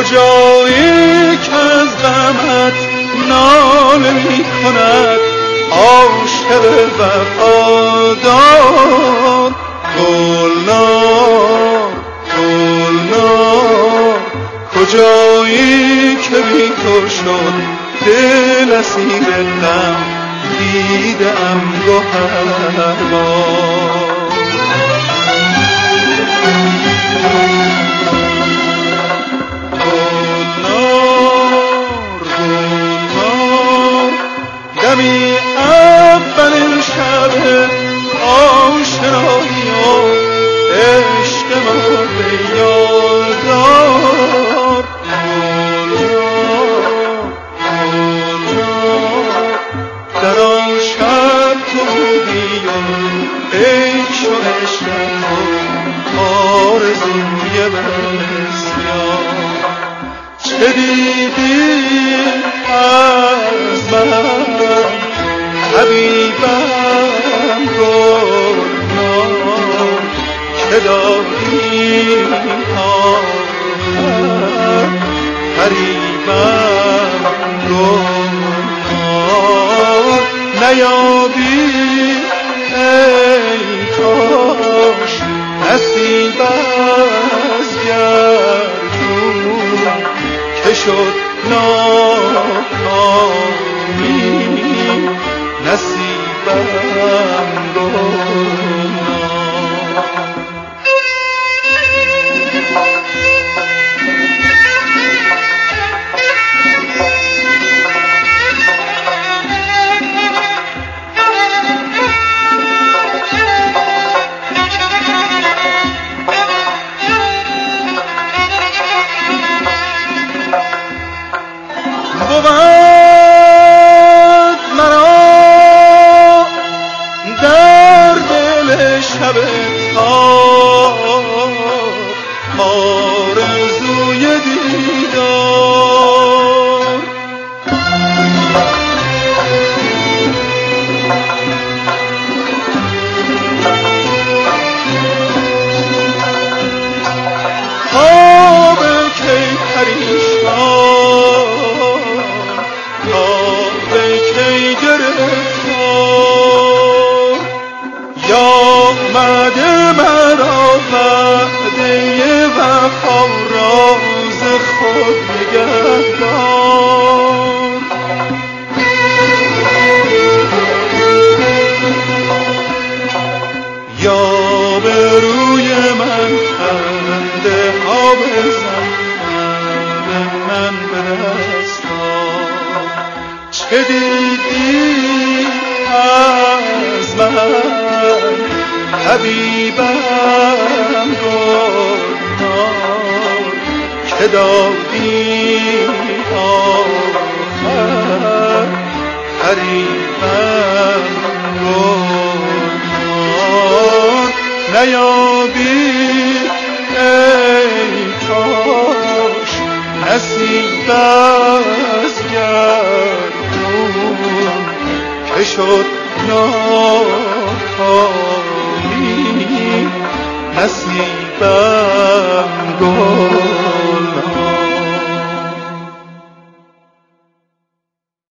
کجایی که از غمت ناله می کند عاشق وفادار؟ گلنار گلنار کجایی که بی تو شد دل اسیر غم دیدم گوهربار. دمی اولین شب آشنایی و عشق ما به یاد دار. در آن شب تو بودی و عشق و عشقم و آرزوی بسیار. چه دیدی از من حبیبم گلنار که داری آخر قریبم گلنار. نیابی ای کاش نصیب از گردون که شد ناکامی نصیبم گلنار. آرزوی دیدار خواب کی پریشان خواب کی گرفتار. یا آمده مرا وعده وفا راز خود نگهدار. یا به روی من خنده ها بزن من به دستار. چه دیدی از من حبیبم گلنار که دادی آخر قریبم گلنار. نیابی ای کاش نصیب از گردون که شد ناکامی نصیبم